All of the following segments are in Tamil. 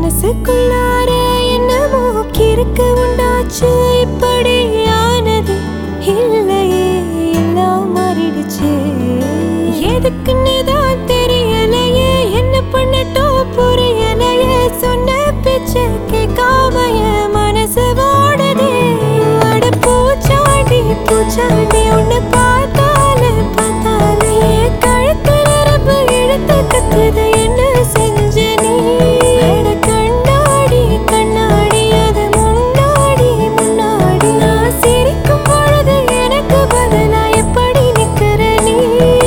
மனசுக்குள்ளார என்னமோ கிறுக்கு உண்டாச்சு. இப்படி ஆனது இல்லையே, எல்லாம் மாறிடுச்சு. எதுக்குன்னு தான் தெரியலையே, என்ன பண்ணட்டும் புரியலையே. சொன்ன பேச்ச கேட்காம என் மனசு ஓடுதே. அட பூச்சாண்டி பூச்சாண்டி, உன்னை பார்த்தாலே என் கழுத்து நரம்பு இழுத்து கத்துது. என்ன செஞ்ச நீ? அட கண்ணாடி கண்ணாடி, அது முன்னாடி முன்னாடி நான் சிரிக்கும் பொழுது எனக்கு பதிலா எப்படி நிக்கிற நீ?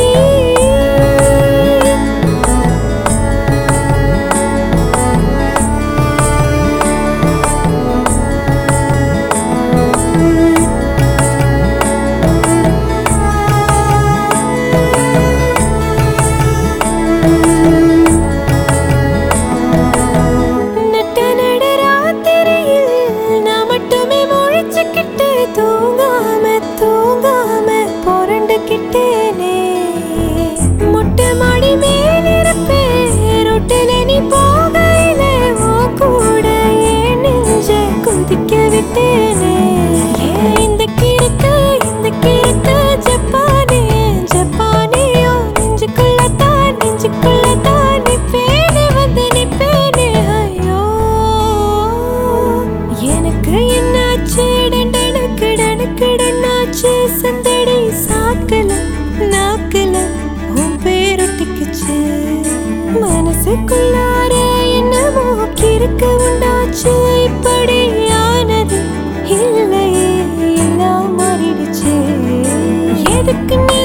நட்ட நட ராத்திரியில் நான் மட்டுமே முழிச்சுக்கிட்டு தூங்காம புரண்டுக்கிட்டேனே. மொட்டை மாடி மேலிருப்பேன், ரொட்டில நீ போகையில உன் கூட என் நெஞ்ச கொதிக்க விட்டேனே. ஏன் இந்த கிறுக்கு ஜப்பானே ஜப்பானேயோ, நெஞ்சுக்குள்ளத்தான் நிப்பேனே, வந்து நிப்பேனே. ஐயோ எனக்கு என்னாச்சு? டனக்குடனாச்சு. சந்தடி நாக்குல உன் பேரொட்டிக்குச்சு. மனசுக்குள்ளார என்னமோ கிறுக்கு உண்டாச்சு. இப்படி ஆனது இல்லையே, எல்லாம் மாறிடுச்சு. எதுக்குன்னு